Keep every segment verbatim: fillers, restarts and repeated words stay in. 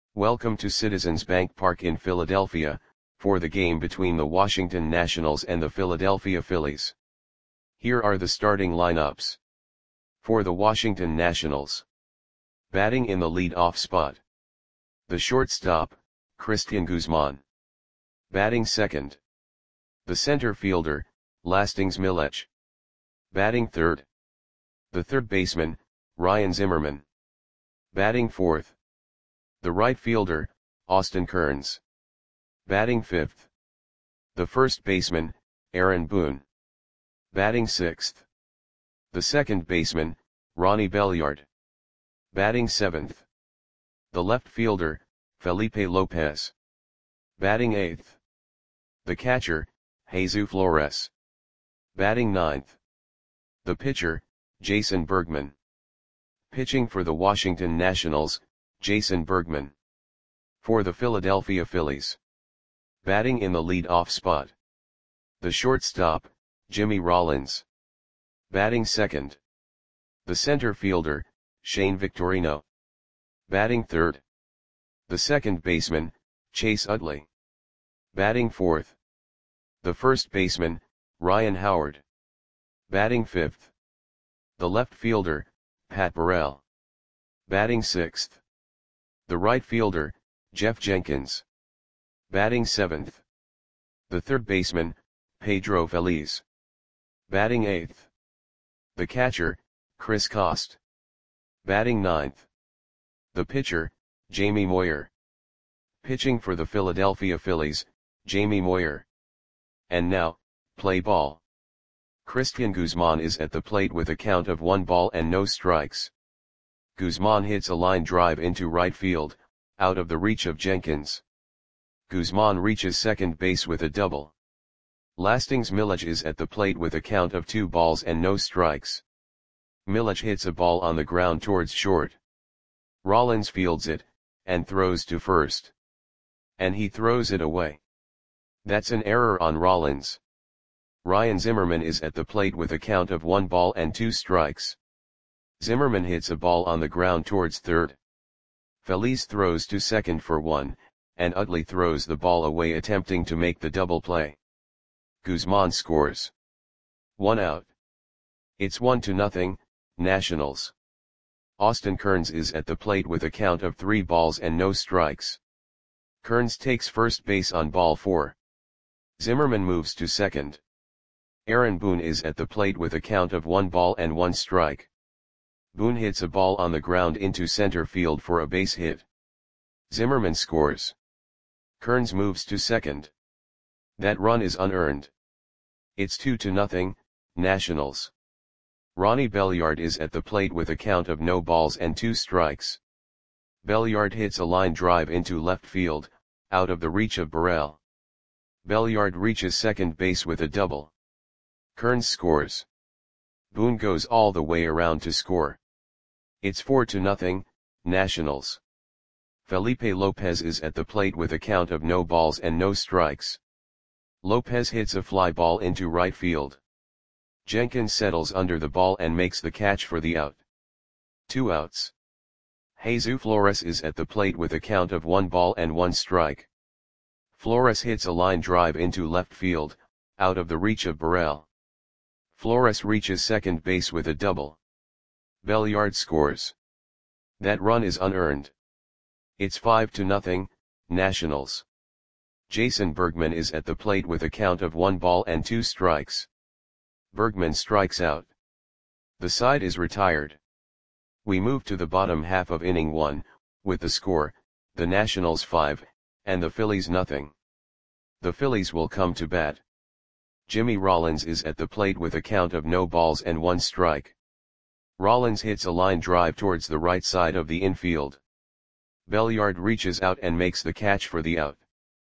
Welcome to Citizens Bank Park in Philadelphia, for the game between the Washington Nationals and the Philadelphia Phillies. Here are the starting lineups. For the Washington Nationals. Batting in the lead-off spot. The shortstop, Cristian Guzman. Batting second. The center fielder, Lastings Milech. Batting third. The third baseman, Ryan Zimmerman. Batting fourth. The right fielder, Austin Kearns. Batting fifth. The first baseman, Aaron Boone. Batting sixth. The second baseman, Ronnie Belliard. Batting seventh. The left fielder, Felipe Lopez. Batting eighth. The catcher, Jesus Flores. Batting ninth. The pitcher, Jason Bergman. Pitching for the Washington Nationals, Jason Bergman. For the Philadelphia Phillies. Batting in the lead-off spot. The shortstop, Jimmy Rollins. Batting second. The center fielder, Shane Victorino. Batting third. The second baseman, Chase Utley. Batting fourth. The first baseman, Ryan Howard. Batting fifth. The left fielder, Pat Burrell. Batting sixth. The right fielder, Jeff Jenkins. Batting seventh. The third baseman, Pedro Feliz. Batting eighth. The catcher, Chris Cost. Batting ninth. The pitcher, Jamie Moyer. Pitching for the Philadelphia Phillies, Jamie Moyer. And now, play ball. Cristian Guzman is at the plate with a count of one ball and no strikes. Guzman hits a line drive into right field, out of the reach of Jenkins. Guzman reaches second base with a double. Lastings Milech is at the plate with a count of two balls and no strikes. Milech hits a ball on the ground towards short. Rollins fields it, and throws to first. And he throws it away. That's an error on Rollins. Ryan Zimmerman is at the plate with a count of one ball and two strikes. Zimmerman hits a ball on the ground towards third. Feliz throws to second for one, and Utley throws the ball away attempting to make the double play. Guzman scores. One out. It's one to nothing, Nationals. Austin Kearns is at the plate with a count of three balls and no strikes. Kearns takes first base on ball four. Zimmerman moves to second. Aaron Boone is at the plate with a count of one ball and one strike. Boone hits a ball on the ground into center field for a base hit. Zimmerman scores. Kearns moves to second. That run is unearned. It's two to nothing, Nationals. Ronnie Belliard is at the plate with a count of no balls and two strikes. Belliard hits a line drive into left field, out of the reach of Burrell. Belliard reaches second base with a double. Kearns scores. Boone goes all the way around to score. It's four to nothing, Nationals. Felipe Lopez is at the plate with a count of no balls and no strikes. Lopez hits a fly ball into right field. Jenkins settles under the ball and makes the catch for the out. Two outs. Jesus Flores is at the plate with a count of one ball and one strike. Flores hits a line drive into left field, out of the reach of Burrell. Flores reaches second base with a double. Belliard scores. That run is unearned. It's five to nothing, Nationals. Jason Bergman is at the plate with a count of one ball and two strikes. Bergman strikes out. The side is retired. We move to the bottom half of inning one, with the score, the Nationals five, and the Phillies nothing. The Phillies will come to bat. Jimmy Rollins is at the plate with a count of no balls and one strike. Rollins hits a line drive towards the right side of the infield. Belliard reaches out and makes the catch for the out.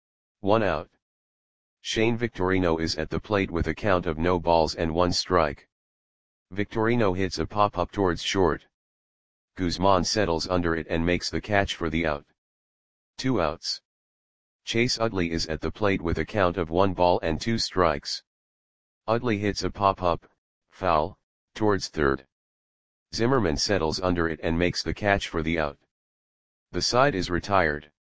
One out. Shane Victorino is at the plate with a count of no balls and one strike. Victorino hits a pop-up towards short. Guzman settles under it and makes the catch for the out. Two outs. Chase Utley is at the plate with a count of one ball and two strikes. Utley hits a pop-up, foul, towards third. Zimmerman settles under it and makes the catch for the out. The side is retired.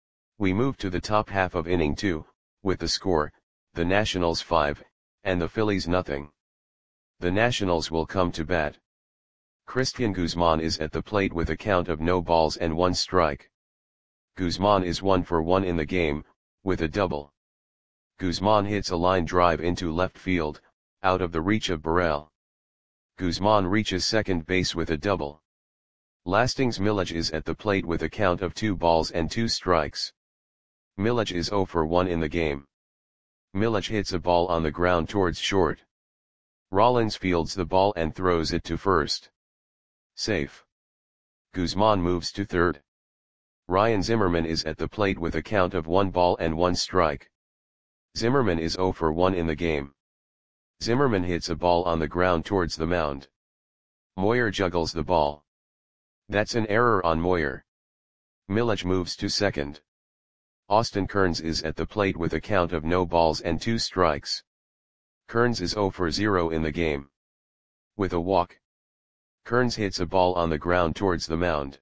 We move to the top half of inning two, with the score, the Nationals five, and the Phillies nothing. The Nationals will come to bat. Christian Guzman is at the plate with a count of no balls and one strike. Guzman is one for one in the game, with a double. Guzman hits a line drive into left field, out of the reach of Burrell. Guzman reaches second base with a double. Lastings Milledge is at the plate with a count of two balls and two strikes. Milledge is zero for one in the game. Milledge hits a ball on the ground towards short. Rollins fields the ball and throws it to first. Safe. Guzman moves to third. Ryan Zimmerman is at the plate with a count of one ball and one strike. Zimmerman is zero for one in the game. Zimmerman hits a ball on the ground towards the mound. Moyer juggles the ball. That's an error on Moyer. Milledge moves to second. Austin Kearns is at the plate with a count of no balls and two strikes. Kearns is zero for zero in the game. With a walk. Kearns hits a ball on the ground towards the mound.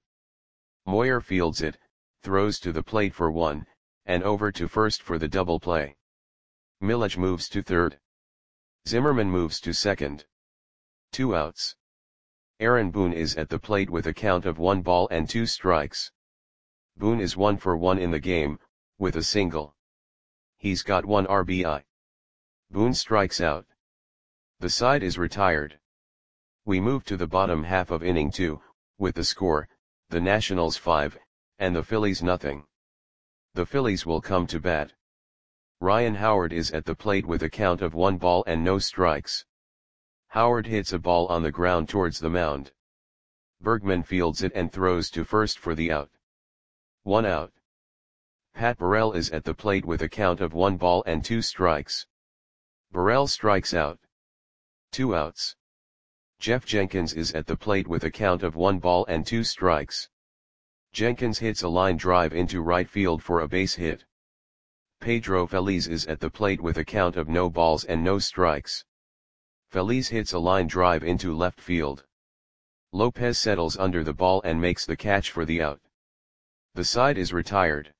Moyer fields it, throws to the plate for one, and over to first for the double play. Milledge moves to third. Zimmerman moves to second. Two outs. Aaron Boone is at the plate with a count of one ball and two strikes. Boone is one for one in the game, with a single. He's got one R B I. Boone strikes out. The side is retired. We move to the bottom half of inning two, with the score, the Nationals five, and the Phillies nothing. The Phillies will come to bat. Ryan Howard is at the plate with a count of one ball and no strikes. Howard hits a ball on the ground towards the mound. Bergman fields it and throws to first for the out. One out. Pat Burrell is at the plate with a count of one ball and two strikes. Burrell strikes out. Two outs. Jeff Jenkins is at the plate with a count of one ball and two strikes. Jenkins hits a line drive into right field for a base hit. Pedro Feliz is at the plate with a count of no balls and no strikes. Feliz hits a line drive into left field. Lopez settles under the ball and makes the catch for the out. The side is retired.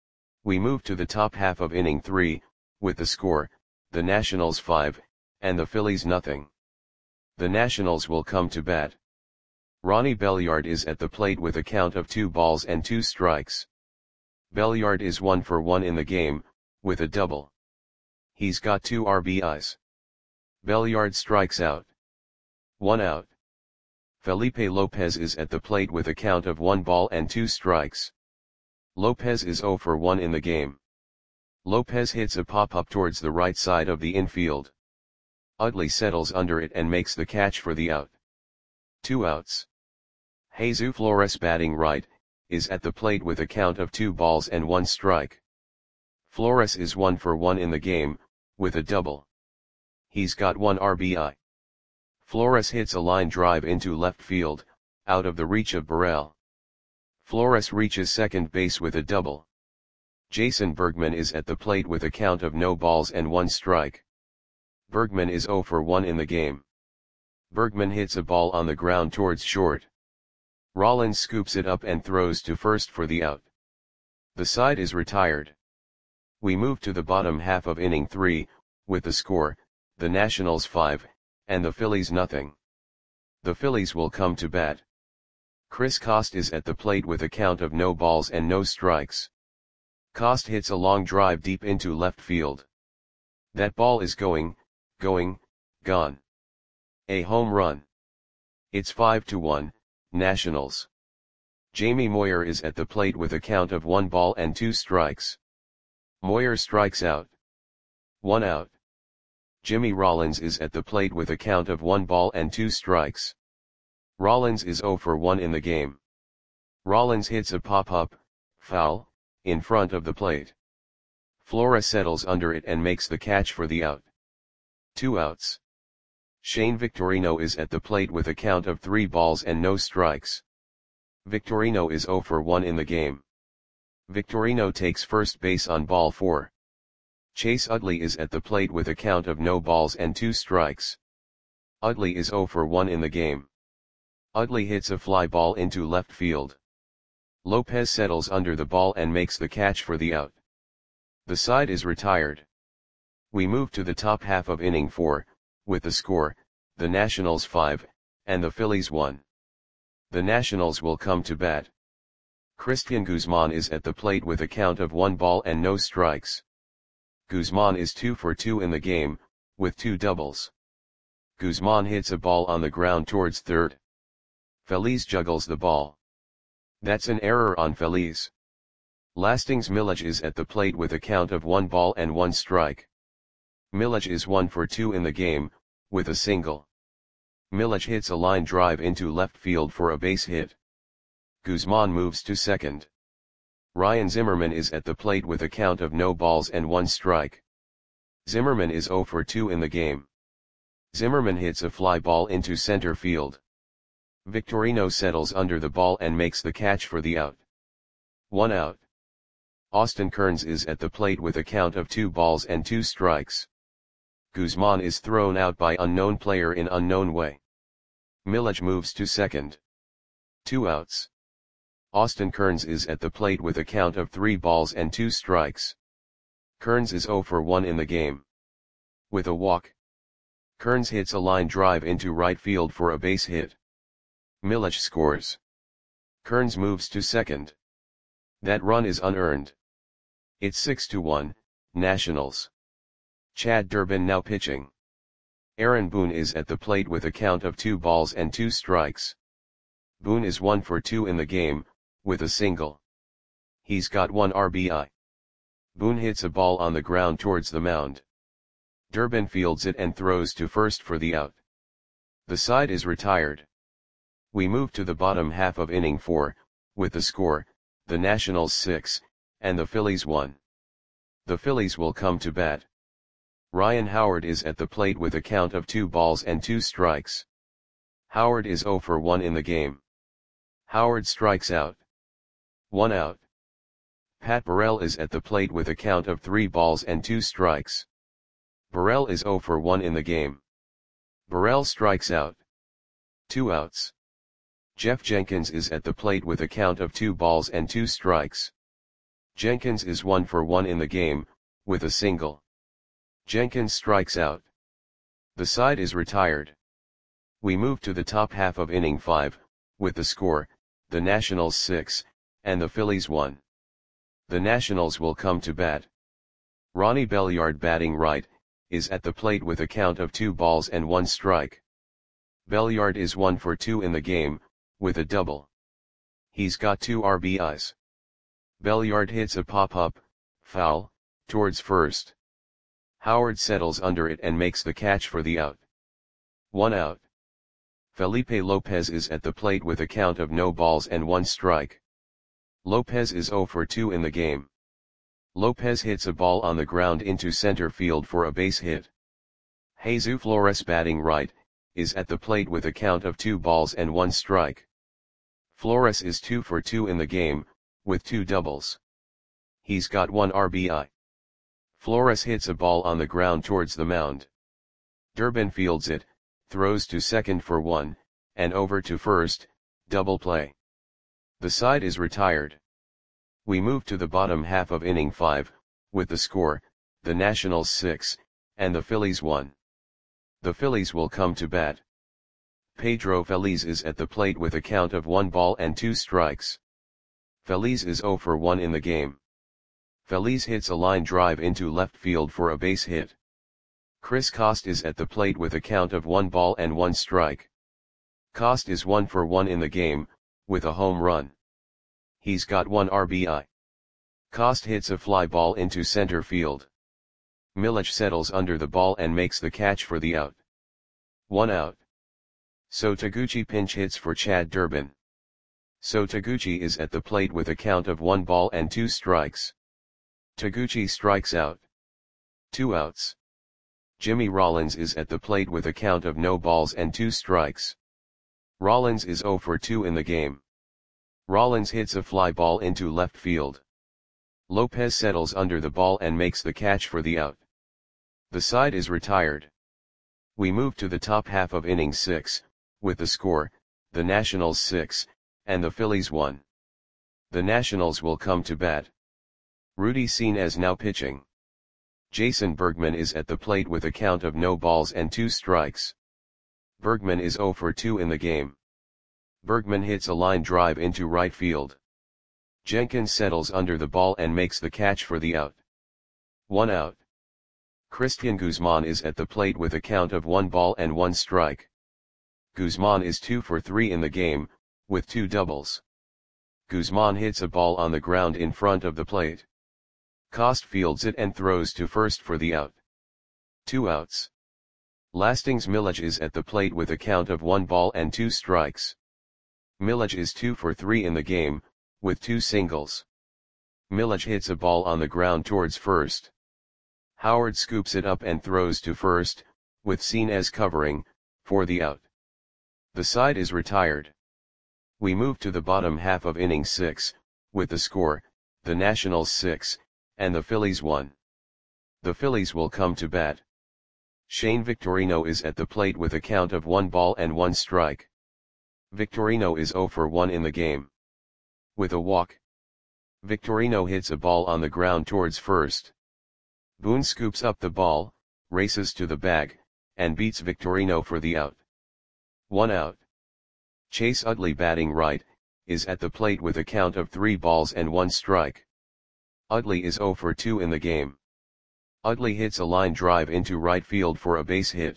We move to the top half of inning three, with the score, the Nationals five, and the Phillies nothing. The Nationals will come to bat. Ronnie Belliard is at the plate with a count of two balls and two strikes. Belliard is one for one in the game, with a double. He's got two R B Is. Belliard strikes out. One out. Felipe Lopez is at the plate with a count of one ball and two strikes. Lopez is zero for one in the game. Lopez hits a pop-up towards the right side of the infield. Utley settles under it and makes the catch for the out. Two outs. Jesus Flores, batting right, is at the plate with a count of two balls and one strike. Flores is one for one in the game, with a double. He's got one R B I. Flores hits a line drive into left field, out of the reach of Burrell. Flores reaches second base with a double. Jason Bergman is at the plate with a count of no balls and one strike. Bergman is zero for one in the game. Bergman hits a ball on the ground towards short. Rollins scoops it up and throws to first for the out. The side is retired. We move to the bottom half of inning three, with the score, the Nationals five, and the Phillies nothing. The Phillies will come to bat. Chris Coste is at the plate with a count of no balls and no strikes. Coste hits a long drive deep into left field. That ball is going, going, gone. A home run. It's five to one, Nationals. Jamie Moyer is at the plate with a count of one ball and two strikes. Moyer strikes out. One out. Jimmy Rollins is at the plate with a count of one ball and two strikes. Rollins is zero for one in the game. Rollins hits a pop-up, foul, in front of the plate. Flores settles under it and makes the catch for the out. Two outs. Shane Victorino is at the plate with a count of three balls and no strikes. Victorino is zero for one in the game. Victorino takes first base on ball four. Chase Utley is at the plate with a count of no balls and two strikes. Utley is zero for one in the game. Utley hits a fly ball into left field. Lopez settles under the ball and makes the catch for the out. The side is retired. We move to the top half of inning four, with the score, the Nationals five, and the Phillies one. The Nationals will come to bat. Christian Guzman is at the plate with a count of one ball and no strikes. Guzman is two for two in the game, with two doubles. Guzman hits a ball on the ground towards third. Feliz juggles the ball. That's an error on Feliz. Lastings Milledge is at the plate with a count of one ball and one strike. Milledge is one for two in the game, with a single. Milledge hits a line drive into left field for a base hit. Guzman moves to second. Ryan Zimmerman is at the plate with a count of no balls and one strike. Zimmerman is zero for two in the game. Zimmerman hits a fly ball into center field. Victorino settles under the ball and makes the catch for the out. One out. Austin Kearns is at the plate with a count of two balls and two strikes. Guzman is thrown out by unknown player in unknown way. Milledge moves to second. Two outs. Austin Kearns is at the plate with a count of three balls and two strikes. Kearns is zero for one in the game. With a walk. Kearns hits a line drive into right field for a base hit. Milledge scores. Kearns moves to second. That run is unearned. It's six to one, Nationals. Chad Durbin now pitching. Aaron Boone is at the plate with a count of two balls and two strikes. Boone is one for two in the game, with a single. He's got one R B I. Boone hits a ball on the ground towards the mound. Durbin fields it and throws to first for the out. The side is retired. We move to the bottom half of inning four, with the score, the Nationals six, and the Phillies one. The Phillies will come to bat. Ryan Howard is at the plate with a count of two balls and two strikes. Howard is zero for one in the game. Howard strikes out. One out. Pat Burrell is at the plate with a count of three balls and two strikes. Burrell is zero for one in the game. Burrell strikes out. Two outs. Jeff Jenkins is at the plate with a count of two balls and two strikes. Jenkins is one for one in the game, with a single. Jenkins strikes out. The side is retired. We move to the top half of inning five, with the score, the Nationals six, and the Phillies one. The Nationals will come to bat. Ronnie Belliard batting right, is at the plate with a count of two balls and one strike. Belliard is one for two in the game, with a double. He's got two R B Is. Belliard hits a pop-up, foul, towards first. Howard settles under it and makes the catch for the out. One out. Felipe Lopez is at the plate with a count of no balls and one strike. Lopez is zero for two in the game. Lopez hits a ball on the ground into center field for a base hit. Jesus Flores batting right, is at the plate with a count of two balls and one strike. Flores is two for two in the game, with two doubles. He's got one R B I. Flores hits a ball on the ground towards the mound. Durbin fields it, throws to second for one, and over to first, double play. The side is retired. We move to the bottom half of inning five, with the score, the Nationals six, and the Phillies one. The Phillies will come to bat. Pedro Feliz is at the plate with a count of one ball and two strikes. Feliz is zero for one in the game. Feliz hits a line drive into left field for a base hit. Chris Coste is at the plate with a count of one ball and one strike. Coste is one for one in the game, with a home run. He's got one R B I. Coste hits a fly ball into center field. Milledge settles under the ball and makes the catch for the out. One out. So Taguchi pinch hits for Chad Durbin. So Taguchi is at the plate with a count of one ball and two strikes. Taguchi strikes out. Two outs. Jimmy Rollins is at the plate with a count of no balls and two strikes. Rollins is zero for two in the game. Rollins hits a fly ball into left field. Lopez settles under the ball and makes the catch for the out. The side is retired. We move to the top half of inning six, with the score, the Nationals six, and the Phillies one. The Nationals will come to bat. Rudy Senes now pitching. Jason Bergman is at the plate with a count of no balls and two strikes. Bergman is zero for two in the game. Bergman hits a line drive into right field. Jenkins settles under the ball and makes the catch for the out. One out. Christian Guzman is at the plate with a count of one ball and one strike. Guzman is two for three in the game, with two doubles. Guzman hits a ball on the ground in front of the plate. Cost fields it and throws to first for the out. Two outs. Lastings Milledge is at the plate with a count of one ball and two strikes. Milledge is two for three in the game, with two singles. Milledge hits a ball on the ground towards first. Howard scoops it up and throws to first, with Senes covering, for the out. The side is retired. We move to the bottom half of inning six, with the score, the Nationals six, and the Phillies one. The Phillies will come to bat. Shane Victorino is at the plate with a count of one ball and one strike. Victorino is zero for one in the game. With a walk. Victorino hits a ball on the ground towards first. Boone scoops up the ball, races to the bag, and beats Victorino for the out. One out. Chase Utley batting right, is at the plate with a count of three balls and one strike. Utley is zero for two in the game. Utley hits a line drive into right field for a base hit.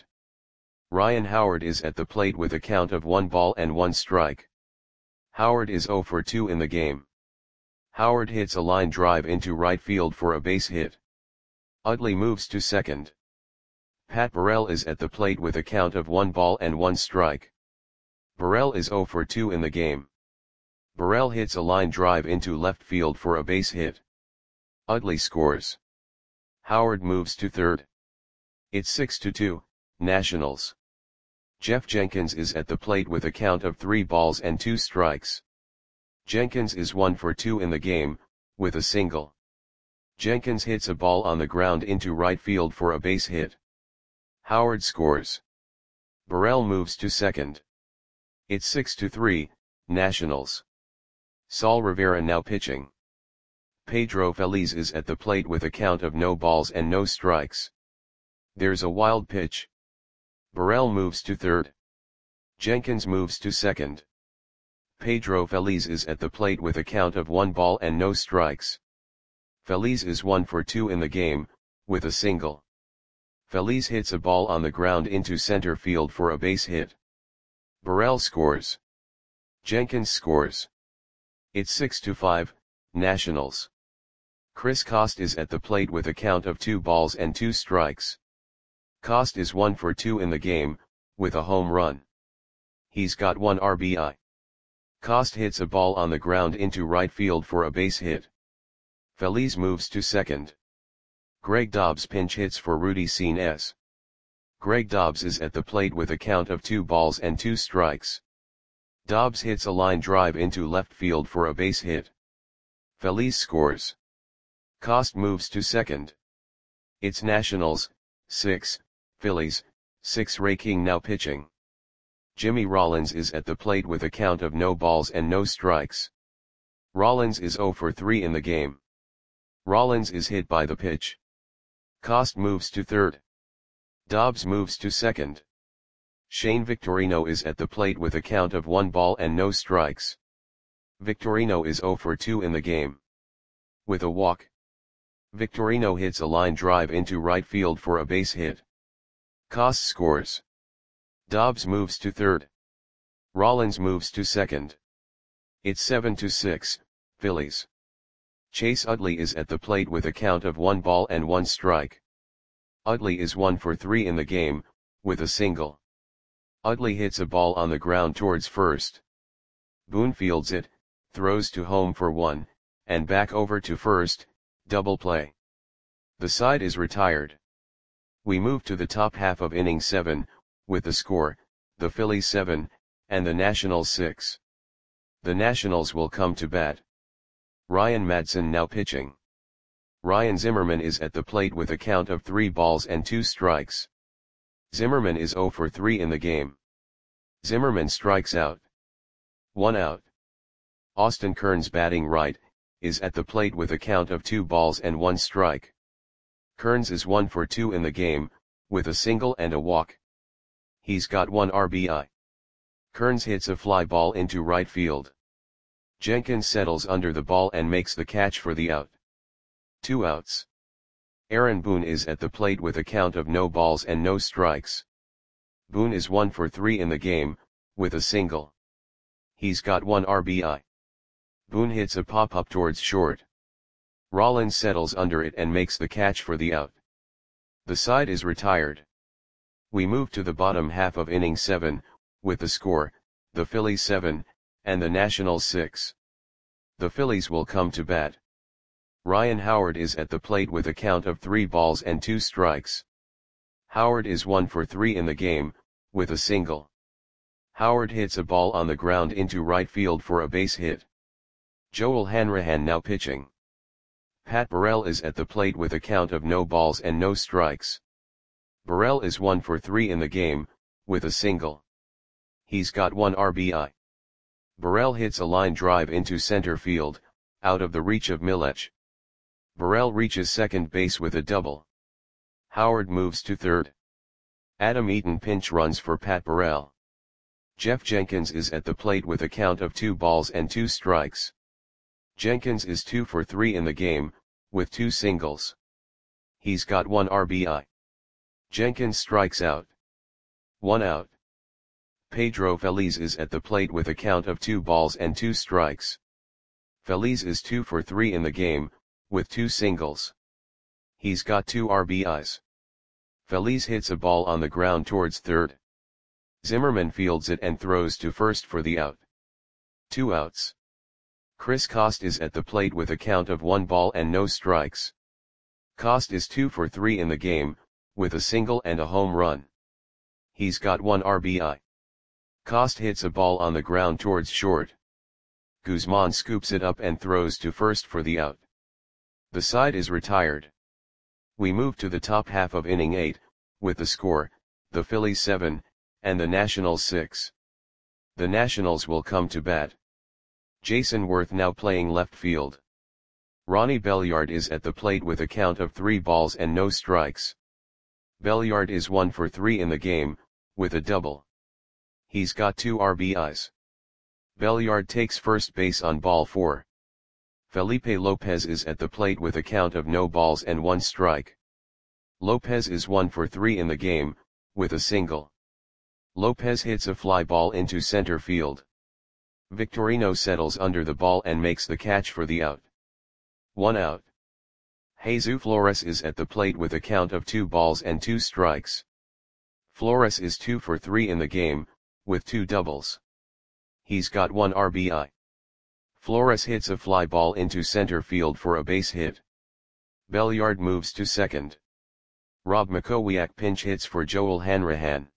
Ryan Howard is at the plate with a count of one ball and one strike. Howard is zero for two in the game. Howard hits a line drive into right field for a base hit. Utley moves to second. Pat Burrell is at the plate with a count of one ball and one strike. Burrell is zero for two in the game. Burrell hits a line drive into left field for a base hit. Utley scores. Howard moves to third. It's six to two, Nationals. Jeff Jenkins is at the plate with a count of three balls and two strikes. Jenkins is one for two in the game, with a single. Jenkins hits a ball on the ground into right field for a base hit. Howard scores. Burrell moves to second. It's six to three, Nationals. Saul Rivera now pitching. Pedro Feliz is at the plate with a count of no balls and no strikes. There's a wild pitch. Burrell moves to third. Jenkins moves to second. Pedro Feliz is at the plate with a count of one ball and no strikes. Feliz is one for two in the game, with a single. Feliz hits a ball on the ground into center field for a base hit. Burrell scores. Jenkins scores. It's six to five, Nationals. Chris Cost is at the plate with a count of two balls and two strikes. Cost is one for two in the game, with a home run. He's got one R B I. Cost hits a ball on the ground into right field for a base hit. Feliz moves to second. Greg Dobbs pinch hits for Rudy Senes. Greg Dobbs is at the plate with a count of two balls and two strikes. Dobbs hits a line drive into left field for a base hit. Feliz scores. Cost moves to second. It's Nationals, six, Phillies, six. Ray King now pitching. Jimmy Rollins is at the plate with a count of no balls and no strikes. Rollins is zero for three in the game. Rollins is hit by the pitch. Cost moves to third. Dobbs moves to second. Shane Victorino is at the plate with a count of one ball and no strikes. Victorino is zero for two in the game. With a walk. Victorino hits a line drive into right field for a base hit. Cost scores. Dobbs moves to third. Rollins moves to second. It's seven to six, Phillies. Chase Utley is at the plate with a count of one ball and one strike. Utley is one for three in the game, with a single. Utley hits a ball on the ground towards first. Boone fields it, throws to home for one, and back over to first, double play. The side is retired. We move to the top half of inning seven, with the score, the Phillies seven, and the Nationals six. The Nationals will come to bat. Ryan Madson now pitching. Ryan Zimmerman is at the plate with a count of three balls and two strikes. Zimmerman is zero for three in the game. Zimmerman strikes out. One out. Austin Kearns, batting right, is at the plate with a count of two balls and one strike. Kearns is one for two in the game, with a single and a walk. He's got one R B I. Kearns hits a fly ball into right field. Jenkins settles under the ball and makes the catch for the out. Two outs. Aaron Boone is at the plate with a count of no balls and no strikes. Boone is one for three in the game, with a single. He's got one R B I. Boone hits a pop-up towards short. Rollins settles under it and makes the catch for the out. The side is retired. We move to the bottom half of inning seven, with the score, the Phillies seven, and the Nationals six. The Phillies will come to bat. Ryan Howard is at the plate with a count of three balls and two strikes. Howard is one for three in the game, with a single. Howard hits a ball on the ground into right field for a base hit. Joel Hanrahan now pitching. Pat Burrell is at the plate with a count of no balls and no strikes. Burrell is one for three in the game, with a single. He's got one R B I. Burrell hits a line drive into center field, out of the reach of Milech. Burrell reaches second base with a double. Howard moves to third. Adam Eaton pinch runs for Pat Burrell. Jeff Jenkins is at the plate with a count of two balls and two strikes. Jenkins is two for three in the game, with two singles. He's got one R B I. Jenkins strikes out. One out. Pedro Feliz is at the plate with a count of two balls and two strikes. Feliz is two for three in the game, with two singles. He's got two R B Is. Feliz hits a ball on the ground towards third. Zimmerman fields it and throws to first for the out. Two outs. Chris Cost is at the plate with a count of one ball and no strikes. Cost is two for three in the game, with a single and a home run. He's got one R B I. Cost hits a ball on the ground towards short. Guzman scoops it up and throws to first for the out. The side is retired. We move to the top half of inning eight, with the score, the Phillies seven, and the Nationals six. The Nationals will come to bat. Jason Worth now playing left field. Ronnie Belliard is at the plate with a count of three balls and no strikes. Belliard is one for three in the game, with a double. He's got two R B Is. Belliard takes first base on ball four. Felipe Lopez is at the plate with a count of no balls and one strike. Lopez is one for three in the game, with a single. Lopez hits a fly ball into center field. Victorino settles under the ball and makes the catch for the out. One out. Jesus Flores is at the plate with a count of two balls and two strikes. Flores is two for three in the game, with two doubles. He's got one R B I. Flores hits a fly ball into center field for a base hit. Belliard moves to second. Rob Makowiak pinch hits for Joel Hanrahan.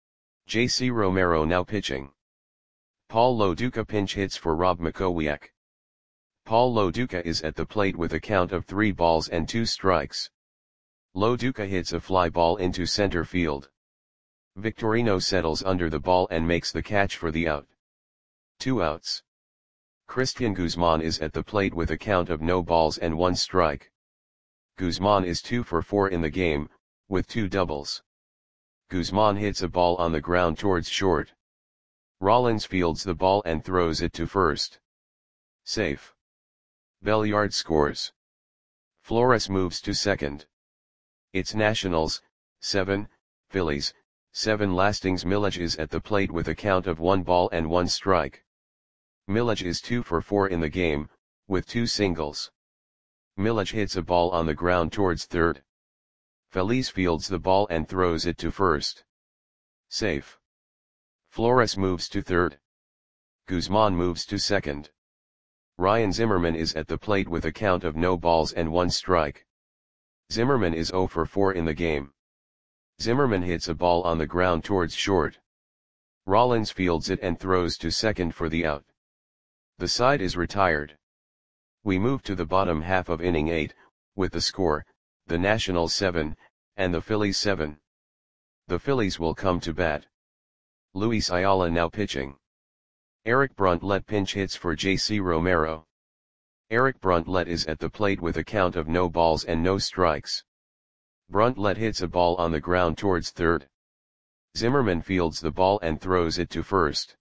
J C Romero now pitching. Paul Loduca pinch hits for Rob Makowiak. Paul Loduca is at the plate with a count of three balls and two strikes. Loduca hits a fly ball into center field. Victorino settles under the ball and makes the catch for the out. Two outs. Christian Guzman is at the plate with a count of no balls and one strike. Guzman is two for four in the game, with two doubles. Guzman hits a ball on the ground towards short. Rollins fields the ball and throws it to first. Safe. Belliard scores. Flores moves to second. It's Nationals, seven, Phillies, seven. Lastings Milech is at the plate with a count of one ball and one strike. Milech is two for four in the game, with two singles. Milech hits a ball on the ground towards third. Feliz fields the ball and throws it to first. Safe. Flores moves to third. Guzman moves to second. Ryan Zimmerman is at the plate with a count of no balls and one strike. Zimmerman is zero for four in the game. Zimmerman hits a ball on the ground towards short. Rollins fields it and throws to second for the out. The side is retired. We move to the bottom half of inning eight, with the score, the Nationals seven, and the Phillies seven. The Phillies will come to bat. Luis Ayala now pitching. Eric Bruntlett pinch hits for J C Romero. Eric Bruntlett is at the plate with a count of no balls and no strikes. Bruntlett hits a ball on the ground towards third. Zimmerman fields the ball and throws it to first.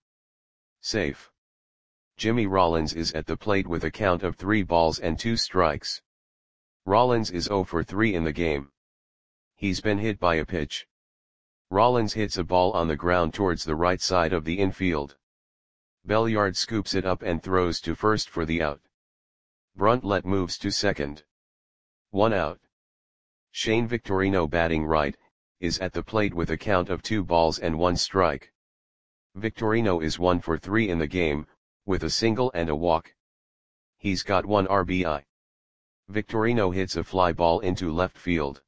Safe. Jimmy Rollins is at the plate with a count of three balls and two strikes. Rollins is zero for three in the game. He's been hit by a pitch. Rollins hits a ball on the ground towards the right side of the infield. Belliard scoops it up and throws to first for the out. Bruntlett moves to second. One out. Shane Victorino, batting right, is at the plate with a count of two balls and one strike. Victorino is one for three in the game, with a single and a walk. He's got one R B I. Victorino hits a fly ball into left field.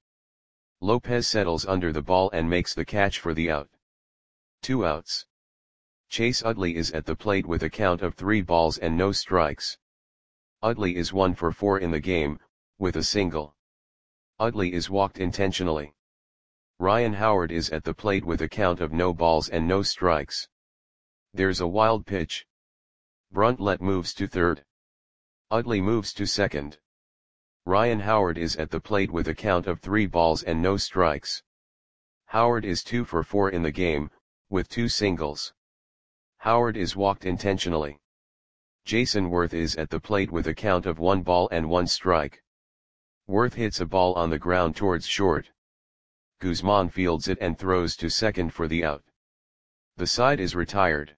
Lopez settles under the ball and makes the catch for the out. Two outs. Chase Utley is at the plate with a count of three balls and no strikes. Utley is one for four in the game, with a single. Utley is walked intentionally. Ryan Howard is at the plate with a count of no balls and no strikes. There's a wild pitch. Bruntlett moves to third. Utley moves to second. Ryan Howard is at the plate with a count of three balls and no strikes. Howard is two for four in the game, with two singles. Howard is walked intentionally. Jason Worth is at the plate with a count of one ball and one strike. Worth hits a ball on the ground towards short. Guzman fields it and throws to second for the out. The side is retired.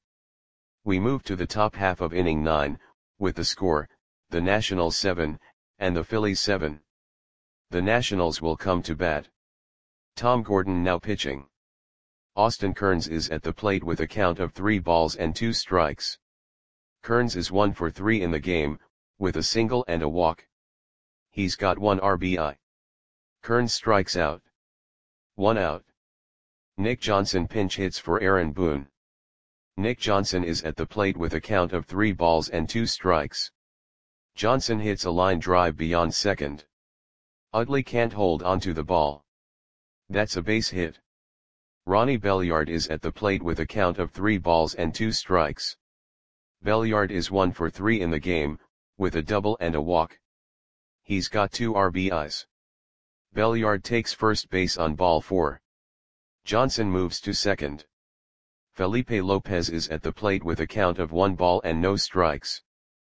We move to the top half of inning nine, with the score, the Nationals seven, and the Phillies seven. The Nationals will come to bat. Tom Gordon now pitching. Austin Kearns is at the plate with a count of three balls and two strikes. Kearns is one for three in the game, with a single and a walk. He's got one R B I. Kearns strikes out. One out. Nick Johnson pinch hits for Aaron Boone. Nick Johnson is at the plate with a count of three balls and two strikes. Johnson hits a line drive beyond second. Utley can't hold onto the ball. That's a base hit. Ronnie Belliard is at the plate with a count of three balls and two strikes. Belliard is one for three in the game, with a double and a walk. He's got two R B Is. Belliard takes first base on ball four. Johnson moves to second. Felipe Lopez is at the plate with a count of one ball and no strikes.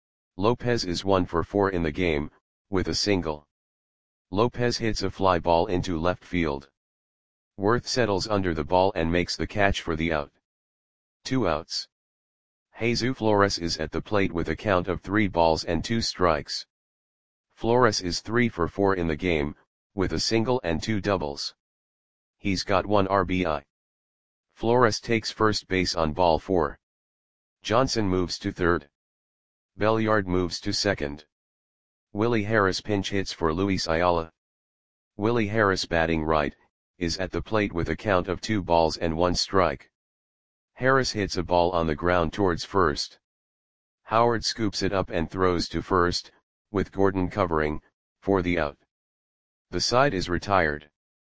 Lopez is one for four in the game, with a single. Lopez hits a fly ball into left field. Worth settles under the ball and makes the catch for the out. Two outs. Jesus Flores is at the plate with a count of three balls and two strikes. Flores is three for four in the game, with a single and two doubles. He's got one R B I. Flores takes first base on ball four. Johnson moves to third. Belliard moves to second. Willie Harris pinch hits for Luis Ayala. Willie Harris, batting right, is at the plate with a count of two balls and one strike. Harris hits a ball on the ground towards first. Howard scoops it up and throws to first, with Gordon covering, for the out. The side is retired.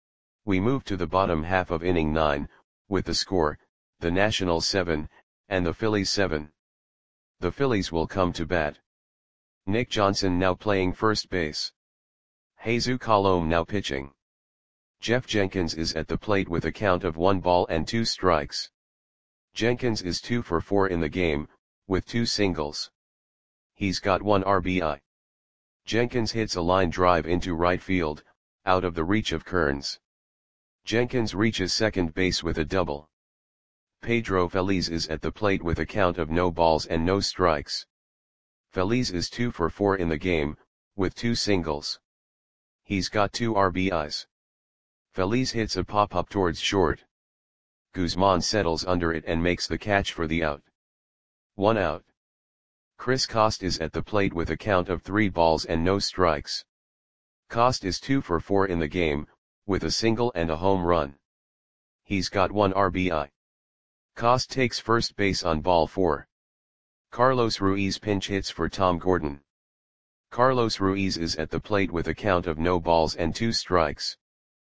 We move to the bottom half of inning nine, with the score, the Nationals seven, and the Phillies seven. The Phillies will come to bat. Nick Johnson now playing first base. Jesus Colome now pitching. Jeff Jenkins is at the plate with a count of one ball and two strikes. Jenkins is two for four in the game, with two singles. He's got one R B I. Jenkins hits a line drive into right field, out of the reach of Kearns. Jenkins reaches second base with a double. Pedro Feliz is at the plate with a count of no balls and no strikes. Feliz is two for four in the game, with two singles. He's got two R B Is. Feliz hits a pop-up towards short. Guzman settles under it and makes the catch for the out. One out. Chris Coste is at the plate with a count of three balls and no strikes. Coste is two for four in the game, with a single and a home run. He's got one R B I. Coste takes first base on ball four. Carlos Ruiz pinch hits for Tom Gordon. Carlos Ruiz is at the plate with a count of no balls and two strikes.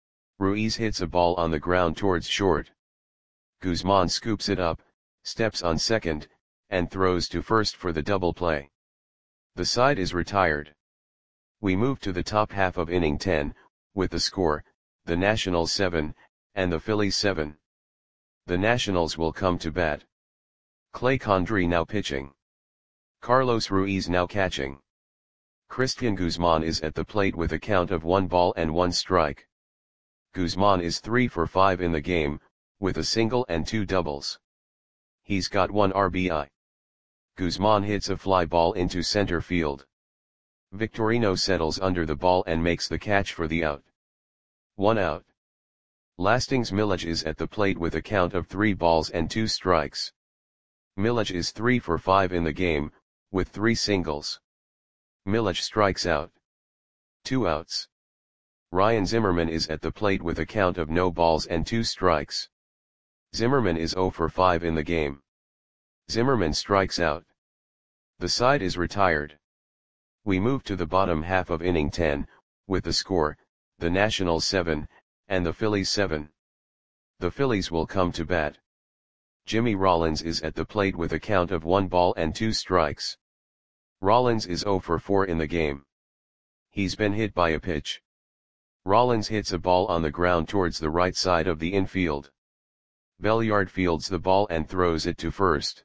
Ruiz hits a ball on the ground towards short. Guzman scoops it up, steps on second, and throws to first for the double play. The side is retired. We move to the top half of inning ten, with the score, the Nationals seven, and the Phillies seven. The Nationals will come to bat. Clay Condrey now pitching. Carlos Ruiz now catching. Christian Guzman is at the plate with a count of one ball and one strike. Guzman is three for five in the game, with a single and two doubles. He's got one R B I. Guzman hits a fly ball into center field. Victorino settles under the ball and makes the catch for the out. One out. Lastings Milledge is at the plate with a count of three balls and two strikes. Milledge is three for five in the game, with three singles. Milledge strikes out. Two outs. Ryan Zimmerman is at the plate with a count of no balls and two strikes. Zimmerman is zero for five in the game. Zimmerman strikes out. The side is retired. We move to the bottom half of inning ten, with the score, the Nationals seven, and the Phillies seven. The Phillies will come to bat. Jimmy Rollins is at the plate with a count of one ball and two strikes. Rollins is zero for four in the game. He's been hit by a pitch. Rollins hits a ball on the ground towards the right side of the infield. Belliard fields the ball and throws it to first.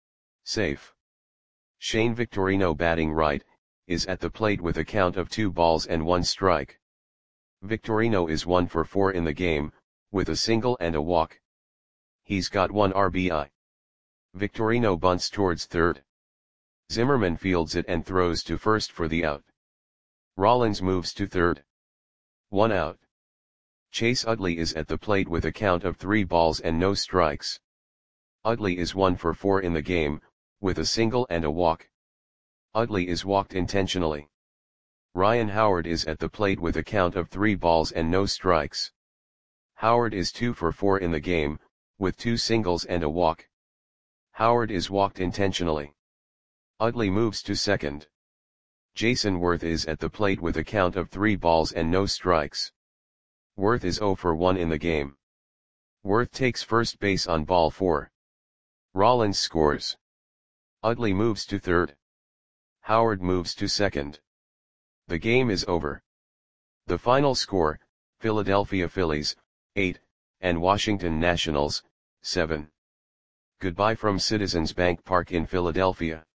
Safe. Shane Victorino, batting right, is at the plate with a count of two balls and one strike. Victorino is one for four in the game, with a single and a walk. He's got one R B I. Victorino bunts towards third. Zimmerman fields it and throws to first for the out. Rollins moves to third. One out. Chase Utley is at the plate with a count of three balls and no strikes. Utley is one for four in the game, with a single and a walk. Utley is walked intentionally. Ryan Howard is at the plate with a count of three balls and no strikes. Howard is two for four in the game, with two singles and a walk. Howard is walked intentionally. Utley moves to second. Jason Worth is at the plate with a count of three balls and no strikes. Worth is zero for one in the game. Worth takes first base on ball four. Rollins scores. Utley moves to third. Howard moves to second. The game is over. The final score, Philadelphia Phillies, eight, and Washington Nationals, seven. Goodbye from Citizens Bank Park in Philadelphia.